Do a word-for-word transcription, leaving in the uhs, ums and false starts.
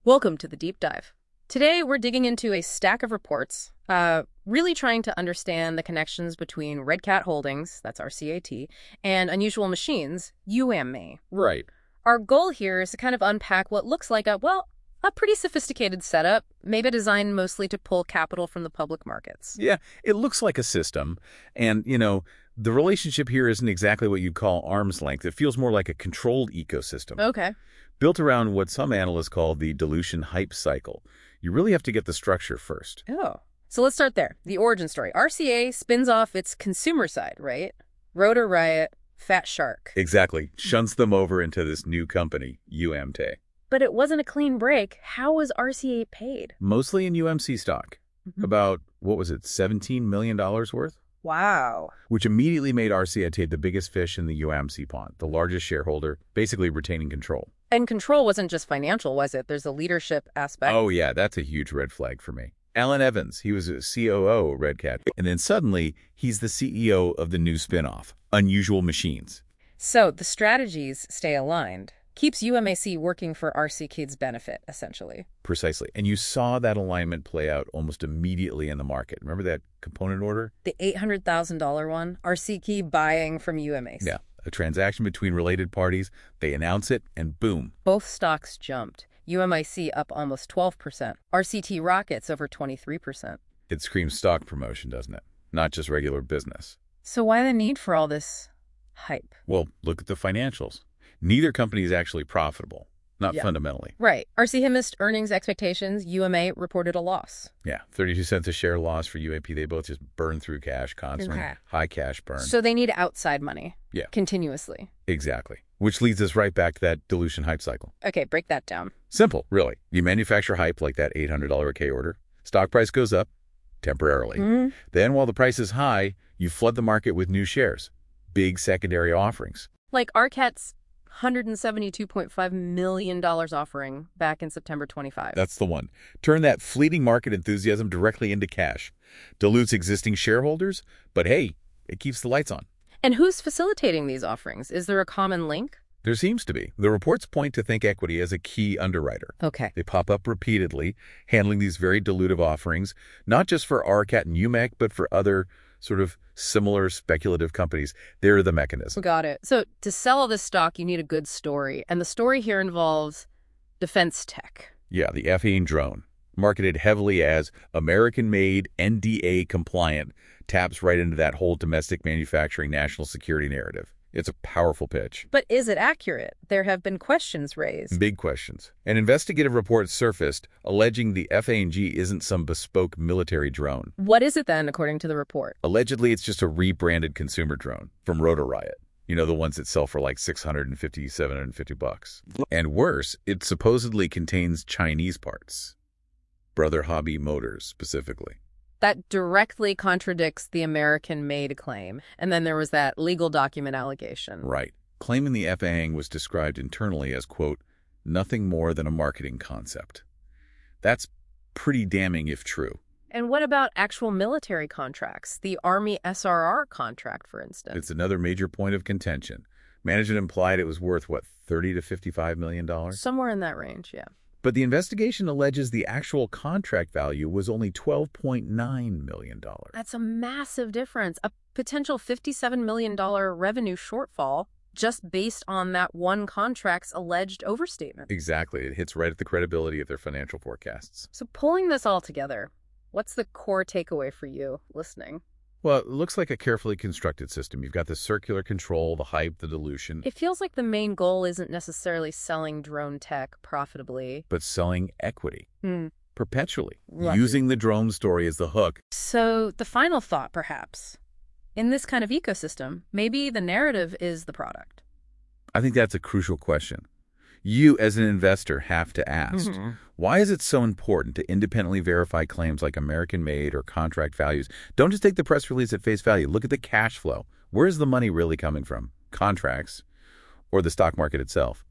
Welcome to the Deep Dive. Today, we're digging into a stack of reports, uh, really trying to understand the connections between Red Cat Holdings, that's R C A T, and Unusual Machines, U M A. Right. Our goal here is to kind of unpack what looks like a, well, a pretty sophisticated setup, maybe designed mostly to pull capital from the public markets. Yeah, it looks like a system. And, you know, the relationship here isn't exactly what you'd call arm's length. It feels more like a controlled ecosystem. Okay. Built around what some analysts call the dilution hype cycle. You really have to get the structure first. Oh. So let's start there. The origin story. R C A spins off its consumer side, right? Rotor Riot, Fat Shark. Exactly. Shunts them over into this new company, U M T. But it wasn't a clean break. How was R C A paid? Mostly in U M C stock. Mm-hmm. About, what was it, seventeen million dollars worth? Wow. Which immediately made R C A T the biggest fish in the U M C pond, the largest shareholder, basically retaining control. And control wasn't just financial, was it? There's a leadership aspect. Oh, yeah, that's a huge red flag for me. Alan Evans, he was a C O O at Red Cat, and then suddenly he's the C E O of the new spinoff, Unusual Machines. So the strategies stay aligned. Keeps U M A C working for R C Kid's benefit, essentially. Precisely. And you saw that alignment play out almost immediately in the market. Remember that component order? The eight hundred thousand dollars one, R C Kid buying from U M A C. Yeah, a transaction between related parties. They announce it, and boom. Both stocks jumped. U M I C up almost twelve percent. R C T rockets over twenty-three percent. It screams stock promotion, doesn't it? Not just regular business. So why the need for all this hype? Well, look at the financials. Neither company is actually profitable, not Yeah. fundamentally. Right. R C H missed earnings expectations. U M A reported a loss. Yeah, thirty-two cents a share loss for U A P. They both just burn through cash constantly. Okay. High cash burn. So they need outside money. Yeah. Continuously. Exactly. Which leads us right back to that dilution hype cycle. Okay, break that down. Simple, really. You manufacture hype like that eight hundred dollars a K order. Stock price goes up temporarily. Mm-hmm. Then while the price is high, you flood the market with new shares. Big secondary offerings. Like R C A T's one hundred seventy-two point five million dollars offering back in September twenty-five. That's the one. Turn that fleeting market enthusiasm directly into cash. Dilutes existing shareholders, but hey, it keeps the lights on. And who's facilitating these offerings? Is there a common link? There seems to be. The reports point to Think Equity as a key underwriter. Okay. They pop up repeatedly, handling these very dilutive offerings, not just for R C A T and U M E C, but for other sort of similar speculative companies. They're the mechanism. Got it. So to sell all this stock, you need a good story. And the story here involves defense tech. Yeah, the F A A drone, marketed heavily as American-made, N D A-compliant, taps right into that whole domestic manufacturing national security narrative. It's a powerful pitch. But is it accurate? There have been questions raised. Big questions. An investigative report surfaced alleging the F A A G isn't some bespoke military drone. What is it then, according to the report? Allegedly, it's just a rebranded consumer drone from Rotor Riot. You know, the ones that sell for like six hundred fifty, seven hundred fifty bucks. And worse, it supposedly contains Chinese parts. Brother Hobby Motors, specifically. That directly contradicts the American-made claim. And then there was that legal document allegation. Right. Claiming the F A A was described internally as, quote, nothing more than a marketing concept. That's pretty damning if true. And what about actual military contracts? The Army S R R contract, for instance. It's another major point of contention. Management implied it was worth, what, thirty to fifty-five million dollars? Somewhere in that range, yeah. But the investigation alleges the actual contract value was only twelve point nine million dollars. That's a massive difference. A potential fifty-seven million dollars revenue shortfall just based on that one contract's alleged overstatement. Exactly. It hits right at the credibility of their financial forecasts. So pulling this all together, what's the core takeaway for you listening? Well, it looks like a carefully constructed system. You've got the circular control, the hype, the dilution. It feels like the main goal isn't necessarily selling drone tech profitably, but selling equity. Hmm. Perpetually. Right. Using the drone story as the hook. So the final thought, perhaps, in this kind of ecosystem, maybe the narrative is the product. I think that's a crucial question. You, as an investor, have to ask, Mm-hmm. why is it so important to independently verify claims like American-made or contract values? Don't just take the press release at face value. Look at the cash flow. Where is the money really coming from? Contracts or the stock market itself?